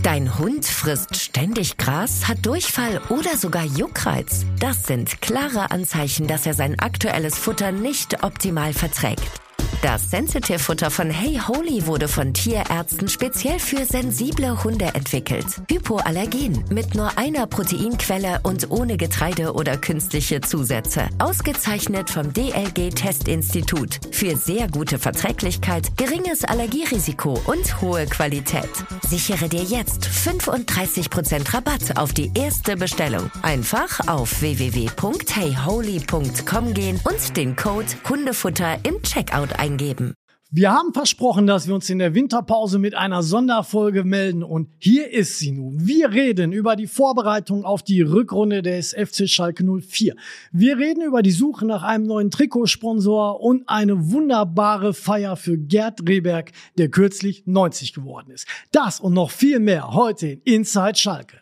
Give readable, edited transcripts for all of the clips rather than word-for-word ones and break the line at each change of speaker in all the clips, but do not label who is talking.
Dein Hund frisst ständig Gras, hat Durchfall oder sogar Juckreiz. Das sind klare Anzeichen, dass er sein aktuelles Futter nicht optimal verträgt. Das Sensitive-Futter von Hey Holy wurde von Tierärzten speziell für sensible Hunde entwickelt. Hypoallergen, mit nur einer Proteinquelle und ohne Getreide oder künstliche Zusätze. Ausgezeichnet vom DLG-Testinstitut. Für sehr gute Verträglichkeit, geringes Allergierisiko und hohe Qualität. Sichere dir jetzt 35% Rabatt auf die erste Bestellung. Einfach auf www.heyholy.com gehen und den Code Hundefutter im Checkout eingeben.
Wir haben versprochen, dass wir uns in der Winterpause mit einer Sonderfolge melden und hier ist sie nun. Wir reden über die Vorbereitung auf die Rückrunde des FC Schalke 04. Wir reden über die Suche nach einem neuen Trikotsponsor und eine wunderbare Feier für Gerd Rehberg, der kürzlich 90 geworden ist. Das und noch viel mehr heute in Inside Schalke.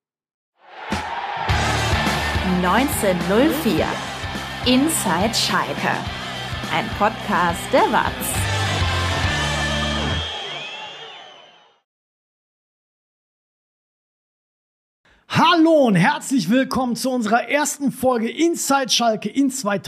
1904 Inside Schalke. Ein Podcast der WAZ.
Hallo und herzlich willkommen zu unserer ersten Folge Inside Schalke in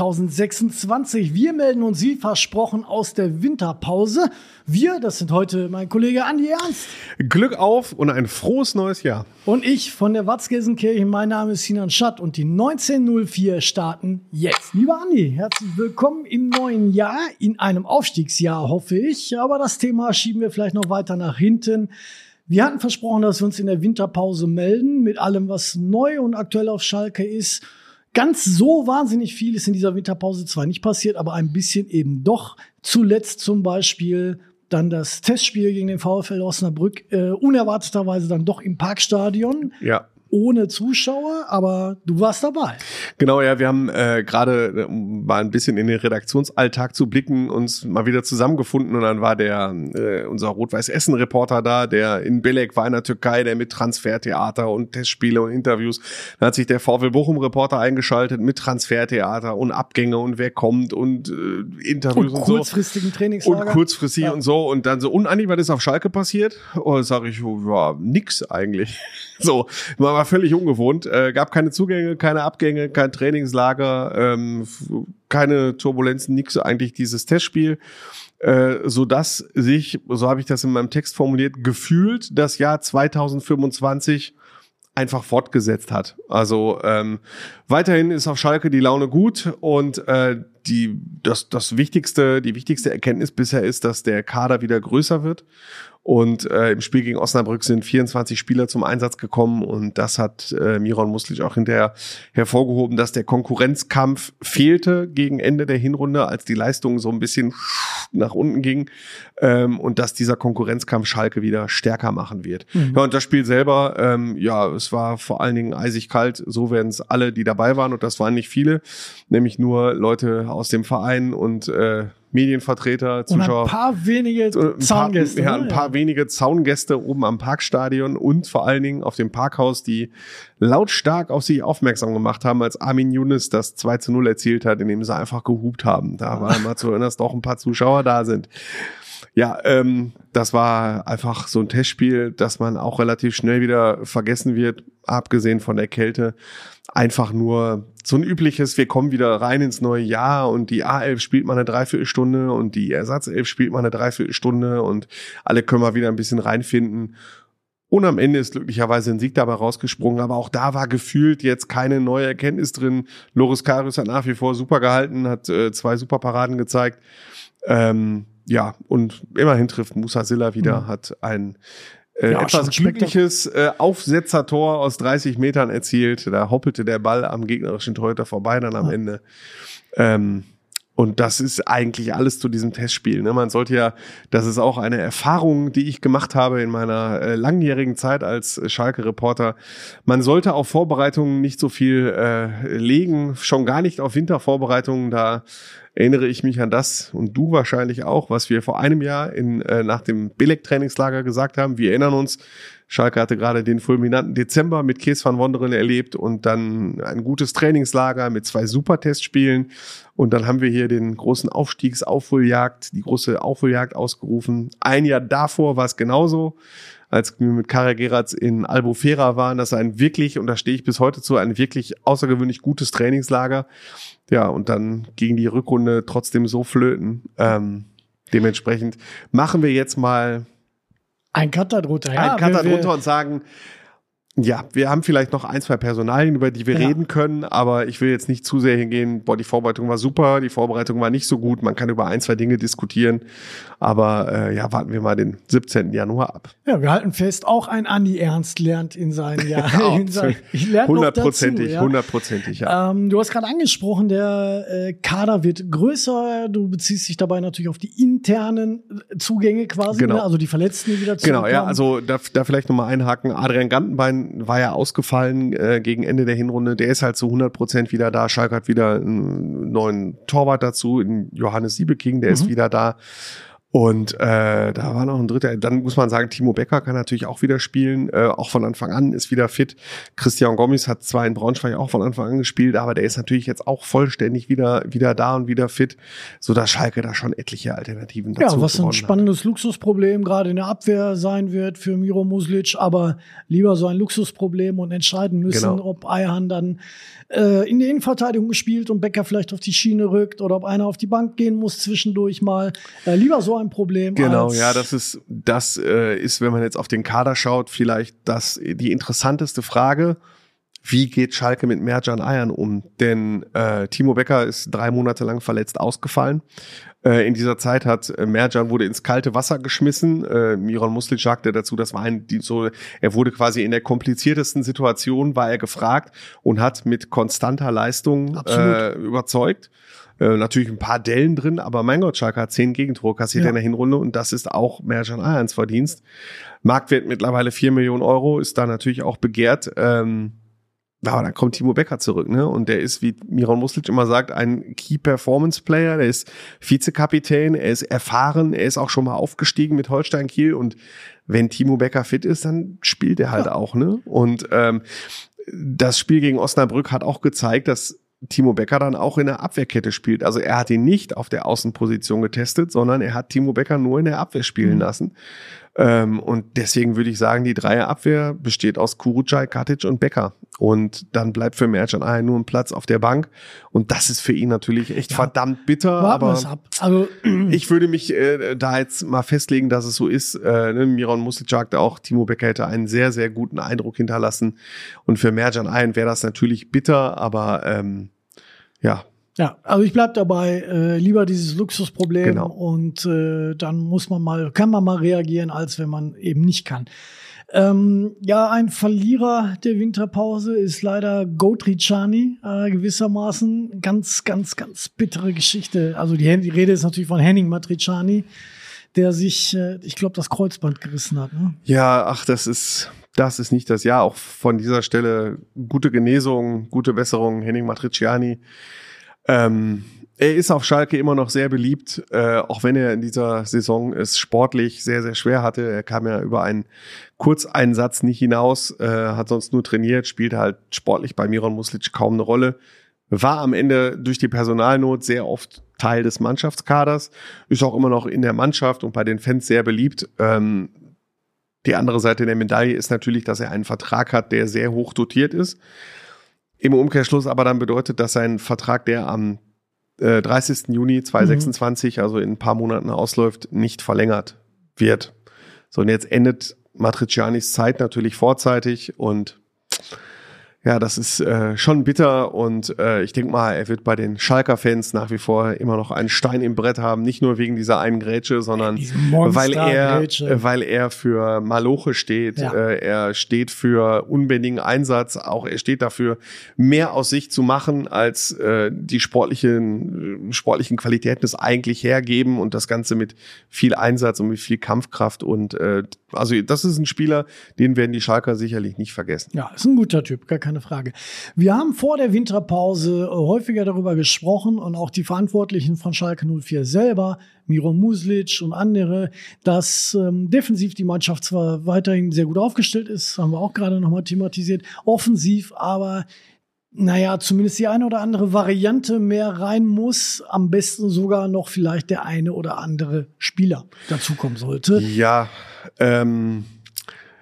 2026. Wir melden uns wie versprochen aus der Winterpause. Wir, das sind heute mein Kollege Andi Ernst.
Glück auf und ein frohes neues Jahr.
Und ich von der Watzgelsenkirche. Mein Name ist Sinan Schatt und die 1904 starten jetzt. Lieber Andi, herzlich willkommen im neuen Jahr, in einem Aufstiegsjahr, hoffe ich. Aber das Thema schieben wir vielleicht noch weiter nach hinten. Wir hatten versprochen, dass wir uns in der Winterpause melden mit allem, was neu und aktuell auf Schalke ist. Ganz so wahnsinnig viel ist in dieser Winterpause zwar nicht passiert, aber ein bisschen eben doch. Zuletzt zum Beispiel dann das Testspiel gegen den VfL Osnabrück, unerwarteterweise dann doch im Parkstadion.
Ja.
Ohne Zuschauer, aber du warst dabei.
Genau, ja, wir haben gerade mal ein bisschen in den Redaktionsalltag zu blicken, uns mal wieder zusammengefunden und dann war unser Rot-Weiß-Essen-Reporter da, der in Belek war in der Türkei, der mit Transfertheater und Testspiele und Interviews, dann hat sich der VfL Bochum-Reporter eingeschaltet mit Transfertheater und Abgänge und wer kommt und Interviews und
kurzfristigen Trainingslager.
Und kurzfristig und so und dann so, und Andi, was ist auf Schalke passiert? Und sage ich, ja, nix eigentlich. So, war völlig ungewohnt. Gab keine Zugänge, keine Abgänge, kein Trainingslager, keine Turbulenzen, nix eigentlich dieses Testspiel. Sodass sich, so habe ich das in meinem Text formuliert, gefühlt das Jahr 2025 einfach fortgesetzt hat. Also weiterhin ist auf Schalke die Laune gut und die wichtigste Erkenntnis bisher ist, dass der Kader wieder größer wird. Und im Spiel gegen Osnabrück sind 24 Spieler zum Einsatz gekommen und das hat Miron Muslic auch hinterher hervorgehoben, dass der Konkurrenzkampf fehlte gegen Ende der Hinrunde, als die Leistung so ein bisschen nach unten ging und dass dieser Konkurrenzkampf Schalke wieder stärker machen wird. Mhm. Ja, und das Spiel selber, es war vor allen Dingen eisig kalt, so werden es alle, die dabei waren und das waren nicht viele, nämlich nur Leute aus dem Verein und Medienvertreter, Zuschauer.
Und ein paar wenige Zaungäste.
Ein paar wenige Zaungäste oben am Parkstadion und vor allen Dingen auf dem Parkhaus, die lautstark auf sich aufmerksam gemacht haben, als Armin Younes das 2:0 erzielt hat, indem sie einfach gehupt haben. Da war mal zu hören, dass doch ein paar Zuschauer da sind. Ja, das war einfach so ein Testspiel, dass man auch relativ schnell wieder vergessen wird, abgesehen von der Kälte. Einfach nur so ein übliches, wir kommen wieder rein ins neue Jahr und die A11 spielt mal eine Dreiviertelstunde und die Ersatzelf spielt mal eine Dreiviertelstunde und alle können mal wieder ein bisschen reinfinden. Und am Ende ist glücklicherweise ein Sieg dabei rausgesprungen, aber auch da war gefühlt jetzt keine neue Erkenntnis drin. Loris Karius hat nach wie vor super gehalten, hat 2 super Paraden gezeigt. Ja, und immerhin trifft Musa Silla wieder, hat ein etwas glückliches Aufsetzertor aus 30 Metern erzielt. Da hoppelte der Ball am gegnerischen Torhüter vorbei dann am Ende. Und das ist eigentlich alles zu diesem Testspiel. Ne? Man sollte ja, das ist auch eine Erfahrung, die ich gemacht habe in meiner langjährigen Zeit als Schalke-Reporter. Man sollte auf Vorbereitungen nicht so viel legen, schon gar nicht auf Wintervorbereitungen. Da erinnere ich mich an das und du wahrscheinlich auch, was wir vor einem Jahr nach dem Belek-Trainingslager gesagt haben. Wir erinnern uns, Schalke hatte gerade den fulminanten Dezember mit Kees van Wonderen erlebt und dann ein gutes Trainingslager mit 2 Super-Testspielen. Und dann haben wir hier den großen die große Aufholjagd ausgerufen. Ein Jahr davor war es genauso. als wir mit Karel Geratz in Albufera waren. Das ist ein wirklich, und da stehe ich bis heute zu, ein wirklich außergewöhnlich gutes Trainingslager. Ja, und dann ging die Rückrunde trotzdem so flöten. Dementsprechend machen wir jetzt mal
ein Cut da drunter. Ja,
einen Cut da drunter und sagen, ja, wir haben vielleicht noch 1, 2 Personalien, über die wir reden können, aber ich will jetzt nicht zu sehr hingehen, die Vorbereitung war super, die Vorbereitung war nicht so gut, man kann über 1, 2 Dinge diskutieren, aber warten wir mal den 17. Januar ab.
Ja, wir halten fest, auch ein Andi Ernst lernt in seinen Jahren. Ich lerne
hundertprozentig,
ja. Du hast gerade angesprochen, der Kader wird größer, du beziehst dich dabei natürlich auf die internen Zugänge quasi,
genau.
Ne? Also die Verletzten, die wieder zurückkommen.
Genau, ja, also da vielleicht nochmal einhaken, Adrian Gantenbein war ja ausgefallen gegen Ende der Hinrunde. Der ist halt zu 100% wieder da. Schalke hat wieder einen neuen Torwart dazu, in Johannes Siebeking, der ist wieder da. Und da war noch ein dritter. Dann muss man sagen, Timo Becker kann natürlich auch wieder spielen, auch von Anfang an, ist wieder fit. Christian Gomis hat zwar in Braunschweig auch von Anfang an gespielt, aber der ist natürlich jetzt auch vollständig wieder da und wieder fit, sodass Schalke da schon etliche Alternativen dazu hat.
Ja, was ein spannendes Luxusproblem gerade in der Abwehr sein wird für Miro Muslic, aber lieber so ein Luxusproblem und entscheiden müssen, ob Ayhan dann in der Innenverteidigung spielt und Becker vielleicht auf die Schiene rückt oder ob einer auf die Bank gehen muss zwischendurch mal. Lieber so ein Problem.
Genau, ja, das ist, wenn man jetzt auf den Kader schaut, vielleicht die interessanteste Frage. Wie geht Schalke mit Mercan Ayhan um? Denn Timo Becker ist 3 Monate lang verletzt ausgefallen. In dieser Zeit Mercan wurde ins kalte Wasser geschmissen. Miran Muslic sagte dazu, das war er wurde quasi in der kompliziertesten Situation, war er gefragt und hat mit konstanter Leistung überzeugt. Natürlich ein paar Dellen drin, aber mein Gott, Schalke hat 10 Gegentore kassiert in der Hinrunde und das ist auch Mercan Ayhans Verdienst. Marktwert mittlerweile 4 Millionen Euro, ist da natürlich auch begehrt. Aber dann kommt Timo Becker zurück, ne? Und der ist, wie Miran Muslic immer sagt, ein Key-Performance-Player. Der ist Vizekapitän, er ist erfahren, er ist auch schon mal aufgestiegen mit Holstein Kiel. Und wenn Timo Becker fit ist, dann spielt er halt auch, ne? Und das Spiel gegen Osnabrück hat auch gezeigt, dass Timo Becker dann auch in der Abwehrkette spielt. Also er hat ihn nicht auf der Außenposition getestet, sondern er hat Timo Becker nur in der Abwehr spielen lassen. Und deswegen würde ich sagen, die Dreierabwehr besteht aus Kurucay, Katic und Becker. Und dann bleibt für Mercan Ayhan nur ein Platz auf der Bank. Und das ist für ihn natürlich echt verdammt bitter. Aber
also,
ich würde mich da jetzt mal festlegen, dass es so ist. Miran Muslic sagte auch, Timo Becker hätte einen sehr, sehr guten Eindruck hinterlassen. Und für Mercan Ayhan wäre das natürlich bitter, aber ja.
Ja, also ich bleib dabei, lieber dieses Luxusproblem und dann kann man mal reagieren, als wenn man eben nicht kann. Ein Verlierer der Winterpause ist leider Gotricani, gewissermaßen. Ganz, ganz, ganz bittere Geschichte. Also die Rede ist natürlich von Henning Matriciani, der sich, ich glaube, das Kreuzband gerissen hat. Ne?
Ja, das ist nicht das Jahr. Auch von dieser Stelle gute Genesung, gute Besserung, Henning Matriciani. Er ist auf Schalke immer noch sehr beliebt, auch wenn er in dieser Saison es sportlich sehr, sehr schwer hatte. Er kam ja über einen Kurzeinsatz nicht hinaus, hat sonst nur trainiert, spielte halt sportlich bei Miran Muslic kaum eine Rolle. War am Ende durch die Personalnot sehr oft Teil des Mannschaftskaders, ist auch immer noch in der Mannschaft und bei den Fans sehr beliebt. Die andere Seite der Medaille ist natürlich, dass er einen Vertrag hat, der sehr hoch dotiert ist. Im Umkehrschluss aber dann bedeutet, dass sein Vertrag, der am 30. Juni 2026, also in ein paar Monaten ausläuft, nicht verlängert wird. So, und jetzt endet Matricianis Zeit natürlich vorzeitig und ja, das ist schon bitter und ich denke mal, er wird bei den Schalker-Fans nach wie vor immer noch einen Stein im Brett haben, nicht nur wegen dieser einen Grätsche, sondern weil er für Maloche steht. Ja. Er steht für unbändigen Einsatz, auch er steht dafür, mehr aus sich zu machen, als die sportlichen Qualitäten es eigentlich hergeben und das Ganze mit viel Einsatz und mit viel Kampfkraft und also das ist ein Spieler, den werden die Schalker sicherlich nicht vergessen.
Ja, ist ein guter Typ, gar keine Frage. Wir haben vor der Winterpause häufiger darüber gesprochen und auch die Verantwortlichen von Schalke 04 selber, Miran Muslic und andere, dass defensiv die Mannschaft zwar weiterhin sehr gut aufgestellt ist, haben wir auch gerade nochmal thematisiert, offensiv aber zumindest die eine oder andere Variante mehr rein muss, am besten sogar noch vielleicht der eine oder andere Spieler dazukommen sollte.
Ja,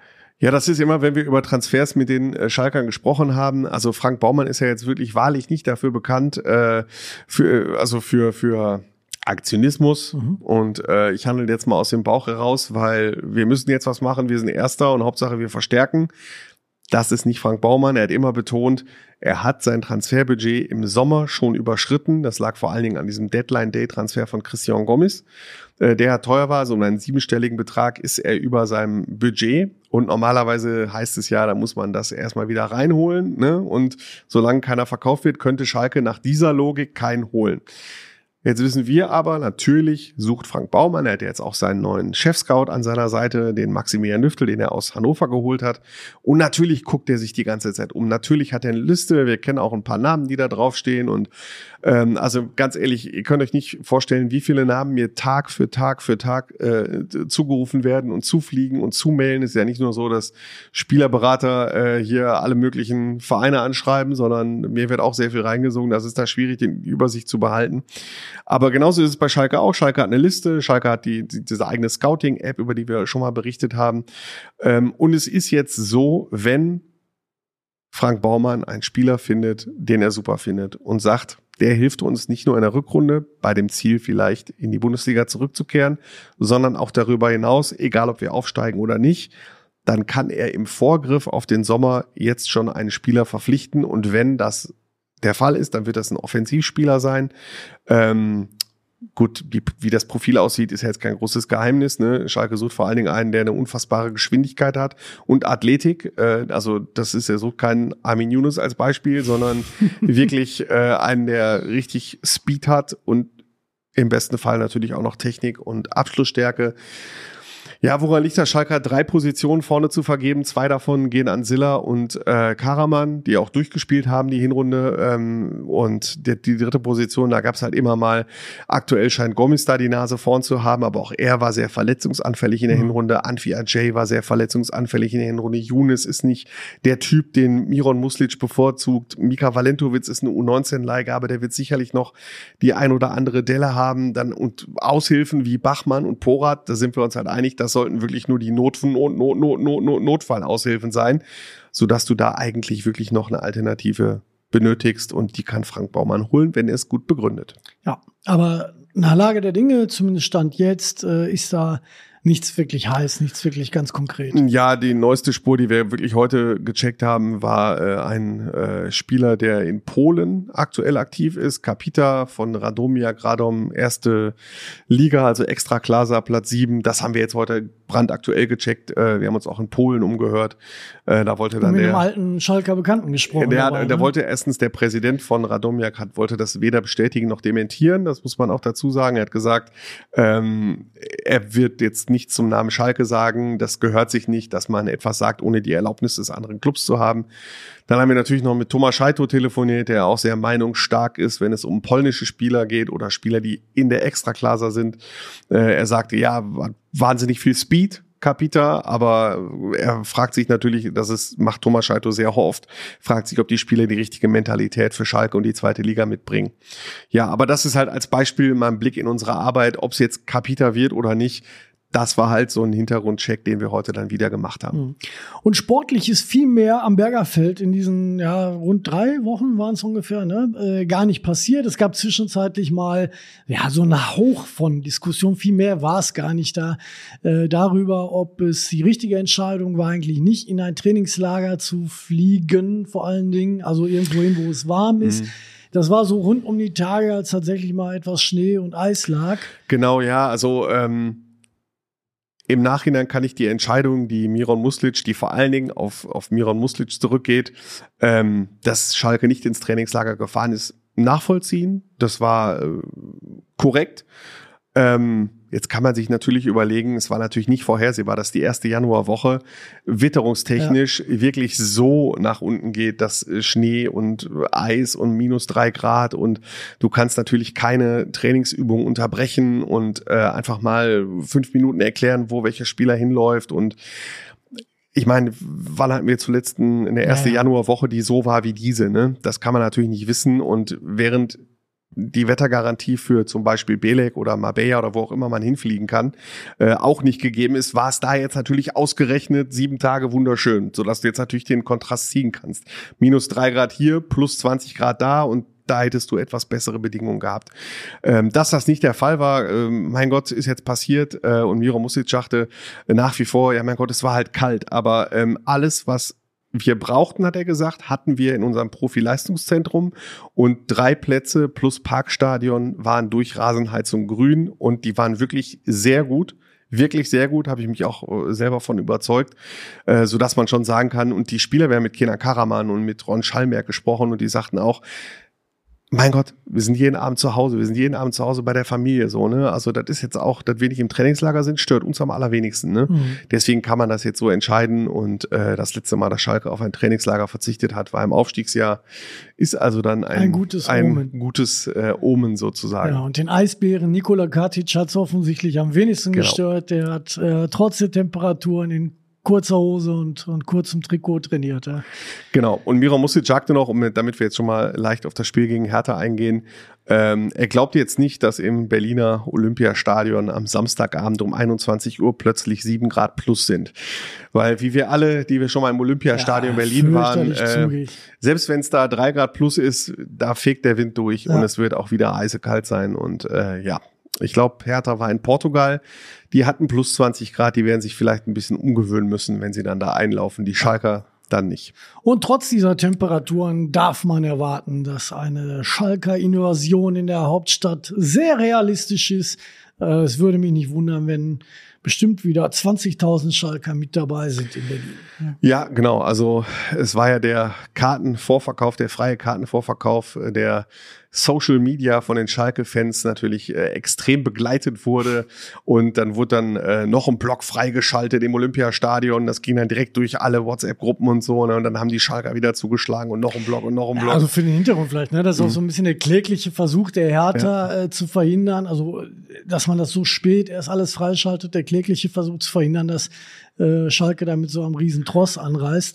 Ja, das ist immer, wenn wir über Transfers mit den Schalkern gesprochen haben. Also Frank Baumann ist ja jetzt wirklich wahrlich nicht dafür bekannt, für Aktionismus. Und ich handle jetzt mal aus dem Bauch heraus, weil wir müssen jetzt was machen. Wir sind Erster und Hauptsache wir verstärken. Das ist nicht Frank Baumann. Er hat immer betont, er hat sein Transferbudget im Sommer schon überschritten. Das lag vor allen Dingen an diesem Deadline-Day-Transfer von Christian Gomis. Der teuer war, so um einen 7-stelligen Betrag ist er über seinem Budget. Und normalerweise heißt es ja, da muss man das erstmal wieder reinholen, ne? Und solange keiner verkauft wird, könnte Schalke nach dieser Logik keinen holen. Jetzt wissen wir aber, natürlich sucht Frank Baumann, er hat jetzt auch seinen neuen Chef-Scout an seiner Seite, den Maximilian Lüftel, den er aus Hannover geholt hat. Und natürlich guckt er sich die ganze Zeit um. Natürlich hat er eine Liste, wir kennen auch ein paar Namen, die da draufstehen. Und also ganz ehrlich, ihr könnt euch nicht vorstellen, wie viele Namen mir Tag für Tag zugerufen werden und zufliegen und zumailen. Es ist ja nicht nur so, dass Spielerberater hier alle möglichen Vereine anschreiben, sondern mir wird auch sehr viel reingesungen. Das ist da schwierig, die Übersicht zu behalten. Aber genauso ist es bei Schalke auch. Schalke hat eine Liste, Schalke hat diese eigene Scouting-App, über die wir schon mal berichtet haben. Und es ist jetzt so, wenn Frank Baumann einen Spieler findet, den er super findet und sagt, der hilft uns nicht nur in der Rückrunde bei dem Ziel vielleicht in die Bundesliga zurückzukehren, sondern auch darüber hinaus, egal ob wir aufsteigen oder nicht, dann kann er im Vorgriff auf den Sommer jetzt schon einen Spieler verpflichten. Und wenn das der Fall ist, dann wird das ein Offensivspieler sein. Gut, wie das Profil aussieht, ist ja jetzt kein großes Geheimnis, ne? Schalke sucht vor allen Dingen einen, der eine unfassbare Geschwindigkeit hat und Athletik. Also das ist ja so kein Armin Younes als Beispiel, sondern wirklich einen, der richtig Speed hat und im besten Fall natürlich auch noch Technik und Abschlussstärke. Ja, woran liegt das? Schalke hat 3 Positionen vorne zu vergeben. 2 davon gehen an Silla und Karaman, die auch durchgespielt haben, die Hinrunde. Und die 3. Position, da gab es halt immer mal, aktuell scheint Gomis da die Nase vorn zu haben, aber auch er war sehr verletzungsanfällig in der Hinrunde. Anfi Ajay war sehr verletzungsanfällig in der Hinrunde. Younes ist nicht der Typ, den Miron Muslic bevorzugt. Mika Valentovic ist eine U19-Leihgabe, der wird sicherlich noch die ein oder andere Delle haben. Dann und Aushilfen wie Bachmann und Porat, da sind wir uns halt einig, dass sollten wirklich nur die Notfallaushilfen sein, sodass du da eigentlich wirklich noch eine Alternative benötigst und die kann Frank Baumann holen, wenn er es gut begründet.
Ja, aber nach Lage der Dinge, zumindest Stand jetzt, ist da nichts wirklich heiß, nichts wirklich ganz konkret.
Ja, die neueste Spur, die wir wirklich heute gecheckt haben, war ein Spieler, der in Polen aktuell aktiv ist. Kapita von Radomia Radom, 1. Liga, also Ekstraklasa, Platz 7. Das haben wir jetzt heute brandaktuell gecheckt. Wir haben uns auch in Polen umgehört. Da wollte dann
mit einem alten Schalker Bekannten gesprochen.
Der wollte erstens, der Präsident von Radomiak wollte das weder bestätigen noch dementieren. Das muss man auch dazu sagen. Er hat gesagt, er wird jetzt nicht zum Namen Schalke sagen. Das gehört sich nicht, dass man etwas sagt, ohne die Erlaubnis des anderen Clubs zu haben. Dann haben wir natürlich noch mit Tomasz Scheito telefoniert, der auch sehr meinungsstark ist, wenn es um polnische Spieler geht oder Spieler, die in der Extraklasa sind. Er sagte, ja, wahnsinnig viel Speed, Kapita, aber er fragt sich natürlich, macht Tomasz Scheito sehr oft, fragt sich, ob die Spieler die richtige Mentalität für Schalke und die 2. Liga mitbringen. Ja, aber das ist halt als Beispiel mal ein Blick in unsere Arbeit, ob es jetzt Kapita wird oder nicht. Das war halt so ein Hintergrundcheck, den wir heute dann wieder gemacht haben.
Und sportlich ist viel mehr am Bergerfeld in diesen rund 3 Wochen waren es ungefähr, gar nicht passiert. Es gab zwischenzeitlich mal so einen Hauch von Diskussion. Viel mehr war es gar nicht darüber, ob es die richtige Entscheidung war, eigentlich nicht in ein Trainingslager zu fliegen, vor allen Dingen, also irgendwo hin, wo es warm ist. Das war so rund um die Tage, als tatsächlich mal etwas Schnee und Eis lag.
Genau, ja, also im Nachhinein kann ich die Entscheidung, die Miron Muslic, die vor allen Dingen auf Miron Muslic zurückgeht, dass Schalke nicht ins Trainingslager gefahren ist, nachvollziehen. Das war korrekt. Jetzt kann man sich natürlich überlegen, es war natürlich nicht vorhersehbar, dass die 1. Januarwoche witterungstechnisch wirklich so nach unten geht, dass Schnee und Eis und -3 Grad und du kannst natürlich keine Trainingsübung unterbrechen und einfach mal 5 Minuten erklären, wo welcher Spieler hinläuft. Und ich meine, wann hatten wir zuletzt in der 1. Januarwoche, die so war wie diese, ne? Das kann man natürlich nicht wissen. Und während die Wettergarantie für zum Beispiel Belek oder Marbella oder wo auch immer man hinfliegen kann, auch nicht gegeben ist, war es da jetzt natürlich ausgerechnet 7 Tage wunderschön, sodass du jetzt natürlich den Kontrast ziehen kannst. -3 Grad hier, plus 20 Grad da und da hättest du etwas bessere Bedingungen gehabt. Dass das nicht der Fall war, mein Gott, ist jetzt passiert und Miro Music sagte nach wie vor, ja mein Gott, es war halt kalt, aber alles, was wir brauchten, hat er gesagt, hatten wir in unserem Profi-Leistungszentrum und 3 Plätze plus Parkstadion waren durch Rasenheizung grün und die waren wirklich sehr gut. Wirklich sehr gut, habe ich mich auch selber von überzeugt, sodass man schon sagen kann, und die Spieler, wir haben mit Kenan Karaman und mit Ron Schallmerk gesprochen und die sagten auch, mein Gott, wir sind jeden Abend zu Hause, bei der Familie, so, ne? Also, das ist jetzt auch, dass wir nicht im Trainingslager sind, stört uns am allerwenigsten, ne? Deswegen kann man das jetzt so entscheiden und das letzte Mal, dass Schalke auf ein Trainingslager verzichtet hat, war im Aufstiegsjahr, ist also dann ein gutes Omen sozusagen.
Ja, und den Eisbären Nikola Katic hat es offensichtlich am wenigsten gestört. Der hat trotz der Temperaturen in kurzer Hose und kurzem Trikot trainiert. Ja.
Genau. Und Miro Music sagte noch, damit wir jetzt schon mal leicht auf das Spiel gegen Hertha eingehen, er glaubt jetzt nicht, dass im Berliner Olympiastadion am Samstagabend um 21 Uhr plötzlich 7 Grad plus sind. Weil wie wir alle, die wir schon mal im Olympiastadion Berlin waren, selbst wenn es da 3 Grad plus ist, da fegt der Wind durch und es wird auch wieder eisekalt sein. Und ich glaube, Hertha war in Portugal, die hatten plus 20 Grad, die werden sich vielleicht ein bisschen umgewöhnen müssen, wenn sie dann da einlaufen. Die Schalker dann nicht.
Und trotz dieser Temperaturen darf man erwarten, dass eine Schalker Invasion in der Hauptstadt sehr realistisch ist. Es würde mich nicht wundern, wenn bestimmt wieder 20.000 Schalker mit dabei sind in Berlin.
Ja, genau. Also es war ja der Kartenvorverkauf, der freie Kartenvorverkauf, der Social Media von den Schalke-Fans natürlich extrem begleitet wurde. Und dann wurde dann noch ein Block freigeschaltet im Olympiastadion. Das ging dann direkt durch alle WhatsApp-Gruppen und so. Ne? Und dann haben die Schalker wieder zugeschlagen und noch ein Block und noch ein Block.
Also für den Hintergrund vielleicht, ne? Das ist auch so ein bisschen der klägliche Versuch der Hertha zu verhindern. Also, dass man das so spät erst alles freischaltet, der klägliche Versuch zu verhindern, dass Schalke damit so am Riesentross anreißt.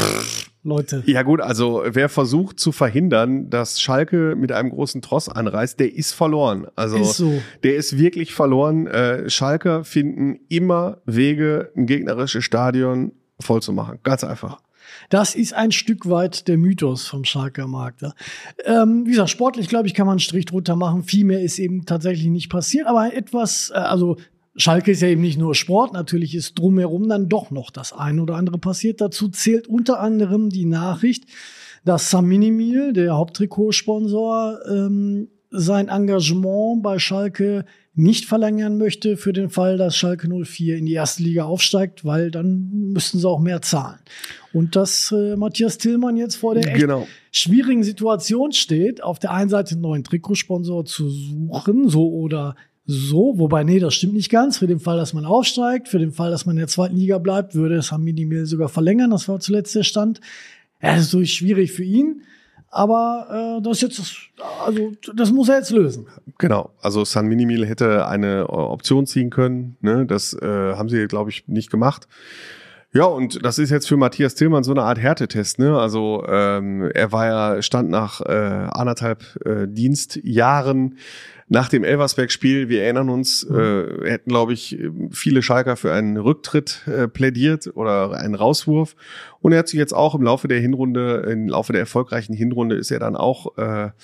Leute.
Ja gut, also wer versucht zu verhindern, dass Schalke mit einem großen Tross anreißt, der ist verloren. Also
ist so.
Der ist wirklich verloren. Schalker finden immer Wege, ein gegnerisches Stadion voll zu machen. Ganz einfach.
Das ist ein Stück weit der Mythos vom Schalker Markt. Ja. Wie gesagt, sportlich, glaube ich, kann man einen Strich drunter machen. Viel mehr ist eben tatsächlich nicht passiert. Aber etwas, Schalke ist ja eben nicht nur Sport, natürlich ist drumherum dann doch noch das eine oder andere passiert. Dazu zählt unter anderem die Nachricht, dass Sam Minimil, der Haupttrikotsponsor, sein Engagement bei Schalke nicht verlängern möchte für den Fall, dass Schalke 04 in die erste Liga aufsteigt, weil dann müssten sie auch mehr zahlen. Und dass Matthias Tillmann jetzt vor der echt schwierigen Situation steht, auf der einen Seite einen neuen Trikotsponsor zu suchen, so oder so, wobei, nee, das stimmt nicht ganz. Für den Fall, dass man aufsteigt, für den Fall, dass man in der zweiten Liga bleibt, würde es Sam Minimil sogar verlängern. Das war zuletzt der Stand. Ja, das ist natürlich schwierig für ihn. Aber das muss er jetzt lösen.
Genau, also San Minimil hätte eine Option ziehen können. Ne? Das haben sie, glaube ich, nicht gemacht. Ja, und das ist jetzt für Matthias Tillmann so eine Art Härtetest. Ne? Also er stand nach 1,5 Dienstjahren nach dem Elversberg-Spiel, wir erinnern uns, hätten, glaube ich, viele Schalker für einen Rücktritt plädiert oder einen Rauswurf. Und er hat sich jetzt auch im Laufe der erfolgreichen Hinrunde ist er dann auch,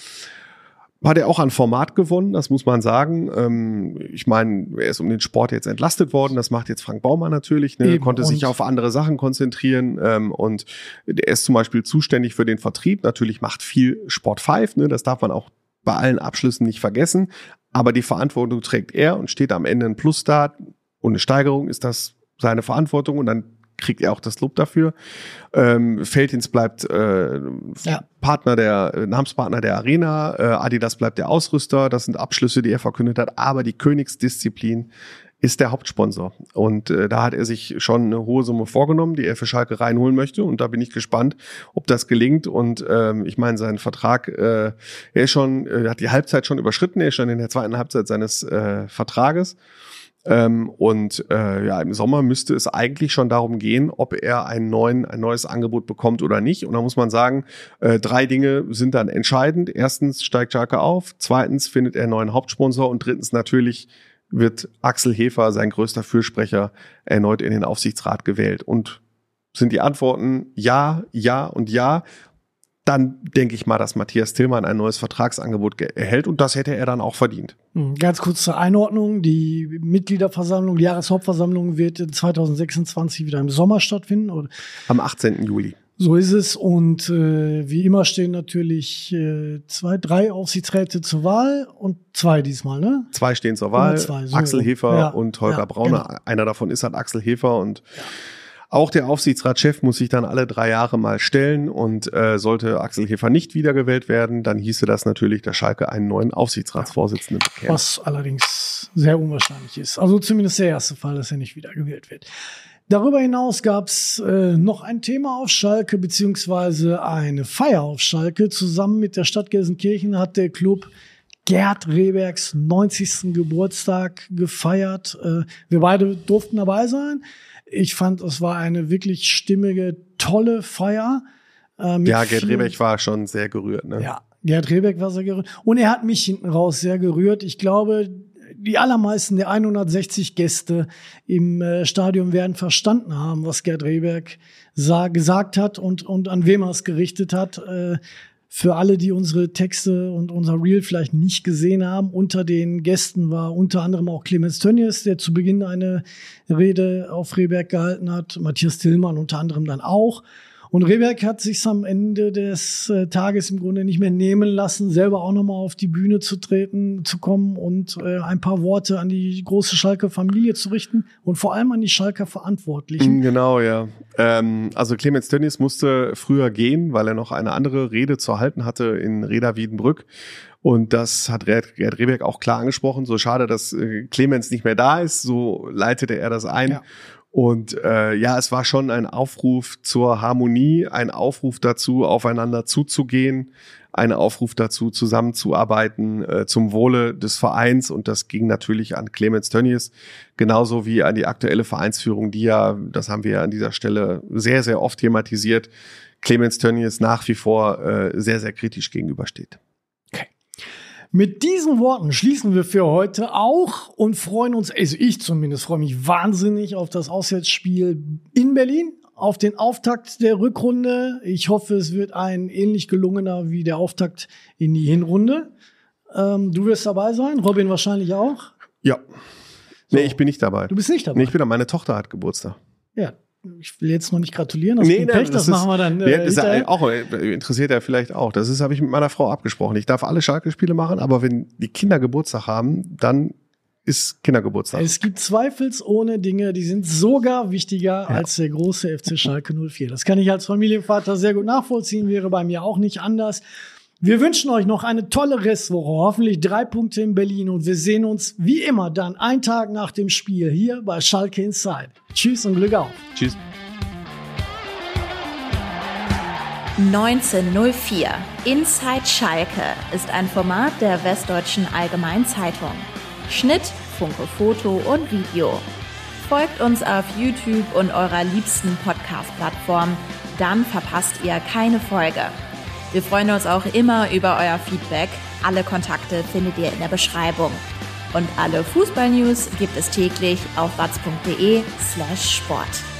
hat er auch an Format gewonnen, das muss man sagen. Ich meine, er ist um den Sport jetzt entlastet worden, das macht jetzt Frank Baumann natürlich, ne? Konnte sich auf andere Sachen konzentrieren und er ist zum Beispiel zuständig für den Vertrieb, natürlich macht viel Sport 5, ne? Das darf man auch bei allen Abschlüssen nicht vergessen, aber die Verantwortung trägt er und steht am Ende ein Plus da und eine Steigerung ist das seine Verantwortung und dann kriegt er auch das Lob dafür. Veltins bleibt Namenspartner der Arena, Adidas bleibt der Ausrüster, das sind Abschlüsse, die er verkündet hat, aber die Königsdisziplin ist der Hauptsponsor. Und da hat er sich schon eine hohe Summe vorgenommen, die er für Schalke reinholen möchte. Und da bin ich gespannt, ob das gelingt. Und ich meine, sein Vertrag, er hat die Halbzeit schon überschritten, er ist schon in der zweiten Halbzeit seines Vertrages. Im Sommer müsste es eigentlich schon darum gehen, ob er ein neues Angebot bekommt oder nicht. Und da muss man sagen, 3 Dinge sind dann entscheidend. Erstens steigt Schalke auf, zweitens findet er einen neuen Hauptsponsor und drittens natürlich wird Axel Hefer, sein größter Fürsprecher, erneut in den Aufsichtsrat gewählt. Und sind die Antworten ja, ja und ja, dann denke ich mal, dass Matthias Tillmann ein neues Vertragsangebot erhält und das hätte er dann auch verdient.
Ganz kurz zur Einordnung. Die Mitgliederversammlung, die Jahreshauptversammlung wird 2026 wieder im Sommer stattfinden. Oder?
Am 18. Juli.
So ist es und wie immer stehen natürlich 3 Aufsichtsräte zur Wahl und 2 diesmal, ne?
2 stehen zur Wahl,
2, so.
Axel Hefer und Holger Brauner. Genau. Einer davon ist halt Axel Hefer und auch der Aufsichtsratschef muss sich dann alle 3 Jahre mal stellen und sollte Axel Hefer nicht wiedergewählt werden, dann hieße das natürlich, dass Schalke einen neuen Aufsichtsratsvorsitzenden bekäme.
Was allerdings sehr unwahrscheinlich ist. Also zumindest der erste Fall, dass er nicht wiedergewählt wird. Darüber hinaus gab es noch ein Thema auf Schalke, beziehungsweise eine Feier auf Schalke. Zusammen mit der Stadt Gelsenkirchen hat der Club Gerd Rehbergs 90. Geburtstag gefeiert. Wir beide durften dabei sein. Ich fand, es war eine wirklich stimmige, tolle Feier.
Gerd Rehberg war schon sehr gerührt. Ne?
Ja, Gerd Rehberg war sehr gerührt. Und er hat mich hinten raus sehr gerührt. Ich glaube, die allermeisten der 160 Gäste im Stadion werden verstanden haben, was Gerd Rehberg gesagt hat und an wem er es gerichtet hat. Für alle, die unsere Texte und unser Reel vielleicht nicht gesehen haben, unter den Gästen war unter anderem auch Clemens Tönnies, der zu Beginn eine Rede auf Rehberg gehalten hat, Matthias Tillmann unter anderem dann auch. Und Rehberg hat sich am Ende des Tages im Grunde nicht mehr nehmen lassen, selber auch nochmal auf die Bühne zu kommen und ein paar Worte an die große Schalker Familie zu richten und vor allem an die Schalker Verantwortlichen.
Genau, ja. Also Clemens Tönnies musste früher gehen, weil er noch eine andere Rede zu halten hatte in Reda-Wiedenbrück. Und das hat Gerd Rehberg auch klar angesprochen. So schade, dass Clemens nicht mehr da ist, so leitete er das ein. Ja. Und es war schon ein Aufruf zur Harmonie, ein Aufruf dazu, aufeinander zuzugehen, ein Aufruf dazu, zusammenzuarbeiten zum Wohle des Vereins. Und das ging natürlich an Clemens Tönnies, genauso wie an die aktuelle Vereinsführung, die ja, das haben wir ja an dieser Stelle sehr, sehr oft thematisiert, Clemens Tönnies nach wie vor sehr, sehr kritisch gegenübersteht.
Mit diesen Worten schließen wir für heute auch und freuen uns, also ich zumindest freue mich wahnsinnig auf das Auswärtsspiel in Berlin, auf den Auftakt der Rückrunde. Ich hoffe, es wird ein ähnlich gelungener wie der Auftakt in die Hinrunde. Du wirst dabei sein, Robin wahrscheinlich auch.
Ja. Nee, ich bin nicht dabei.
Du bist nicht dabei?
Nee, ich bin da. Meine Tochter hat Geburtstag.
Ja. Ich will jetzt noch nicht gratulieren, das machen wir dann.
Das ist auch, interessiert er vielleicht auch. Das habe ich mit meiner Frau abgesprochen. Ich darf alle Schalke-Spiele machen, aber wenn die Kinder Geburtstag haben, dann ist Kindergeburtstag.
Es gibt zweifelsohne Dinge, die sind sogar wichtiger als der große FC Schalke 04. Das kann ich als Familienvater sehr gut nachvollziehen, wäre bei mir auch nicht anders. Wir wünschen euch noch eine tolle Restwoche, hoffentlich 3 Punkte in Berlin und wir sehen uns wie immer dann einen Tag nach dem Spiel hier bei Schalke Inside. Tschüss und Glück auf.
Tschüss.
1904 Inside Schalke ist ein Format der Westdeutschen Allgemeinen Zeitung. Schnitt, Funke Foto und Video. Folgt uns auf YouTube und eurer liebsten Podcast-Plattform, dann verpasst ihr keine Folge. Wir freuen uns auch immer über euer Feedback. Alle Kontakte findet ihr in der Beschreibung. Und alle Fußball-News gibt es täglich auf watz.de/sport.